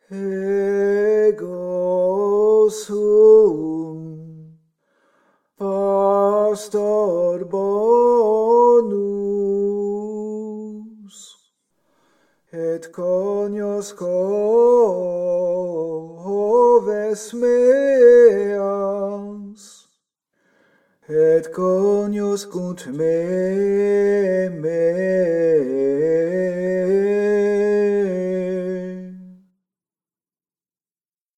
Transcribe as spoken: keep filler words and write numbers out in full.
ego sum pastor bonus et conios coves meas et conios cunt me me